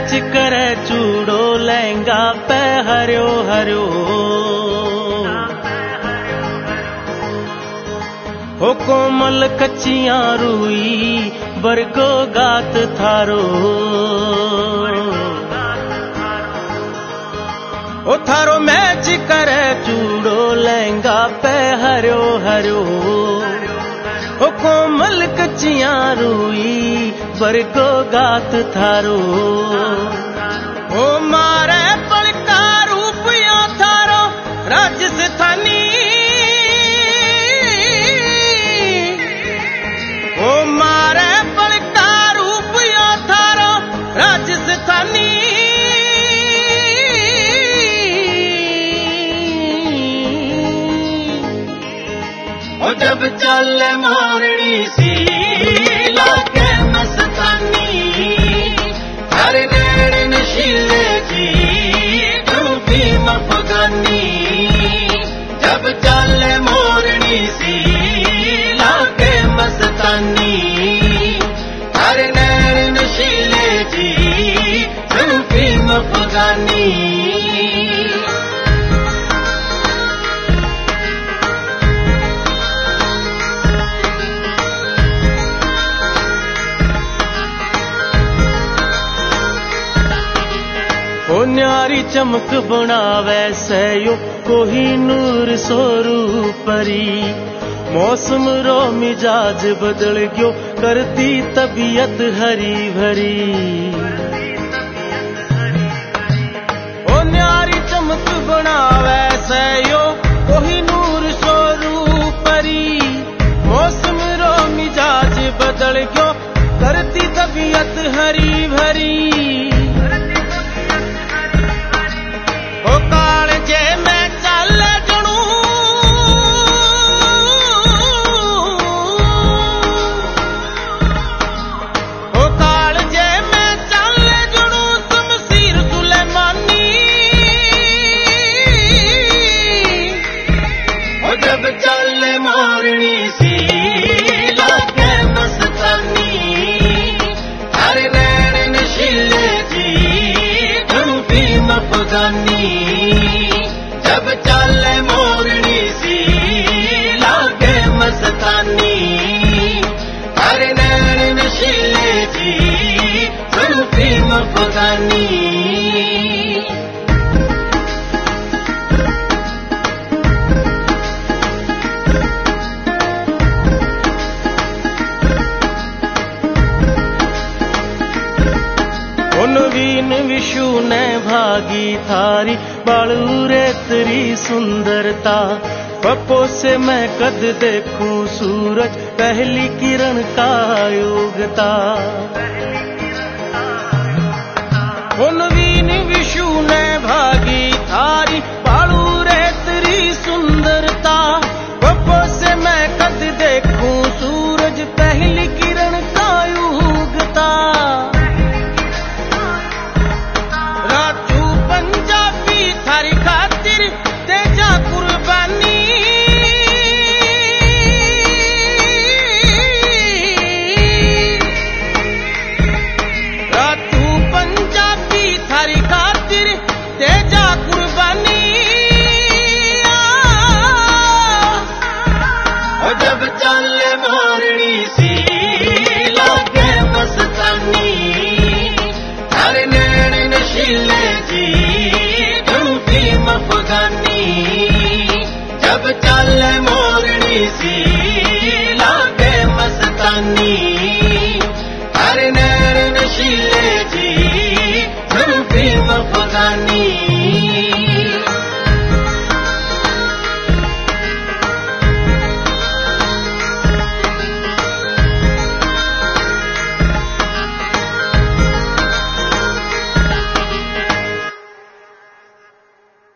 Match करे चूड़ो लहंगा पे हरियो हरियो। हो कोमल कच्चियां रूई बरगो गात थारो। ओ थारो मैच करे चूड़ो लहंगा पे हरियो हरियो। ओ कोमल कच्चियां रूई बरगो गात थारो। ओ मारे पलका रूपिया थारो राजस्थानी। ओ मारे पलका रूपिया थारो राजस्थानी। ओ जब चल मोरनी सी लागे मस्तानी। हर नैन नशीले जी तू भी मफगानी। जब चल मोरनी सी लागे मस्तानी। हर नैन नशीले जी तू भी मफगानी। ओ न्यारी चमक बनावे सयो कोहिनूर सोरू परी। मौसम रो मिजाज बदल गयो करती तबीयत हरी भरी। ओ न्यारी चमक बनावे सयो कोहिनूर सोरू परी। मौसम रो मिजाज बदल गयो करती तबीयत हरी भरी। ओ कालजे मैं चल जुड़ू। ओ कालजे मैं चल जुड़ू शमशीर सुलेमानी। ओ जब चल मोरनी सी लागे मस्तानी। हर नैन नशीले जी तू भी मफगानी। जब चल मोरनी सी लागे मस्तानी। हर नैन नशीले जी तू भी मफगानी। नवीन विशु ने भागी थारी बालू रे तेरी सुंदरता। पप्पो से मैं कद देखूं सूरज पहली किरण का योगता। नवीन विशु ने भागी थारी बालू रे तेरी सुंदरता। पप्पो से मैं कद देखूं सूरज पहली किरण का योगता। थारी खातिर तेजा कुर्बानी। रातू पंजाबी थारी खातिर तेजा कुर्बानी। और जब चल मोरनी सी लागे मस्तानी। हर नैन नशीले जी मफगानी। जब चल मोरनी सी लागे मस्तानी।